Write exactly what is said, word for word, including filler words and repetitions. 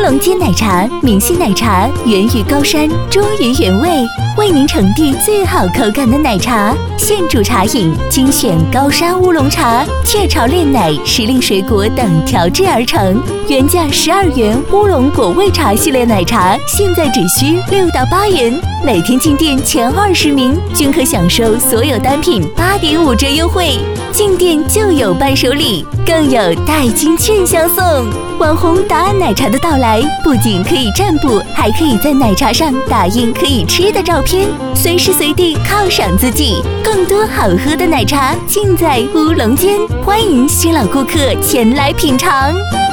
龙煎奶茶，明星奶茶源于高山，忠于原味，为您呈递最好口感的奶茶。现煮茶饮，精选高山乌龙茶、雀巢炼奶、时令水果等调制而成。原价十二元乌龙果味茶系列奶茶，现在只需六到八元。每天进店前二十名均可享受所有单品八点五折优惠，进店就有伴手礼，更有代金券相送。网红答案奶茶的到来，不仅可以占卜，还可以在奶茶上打印可以吃的照片，随时随地犒赏自己。更多好喝的奶茶尽在乌龙间，欢迎新老顾客前来品尝。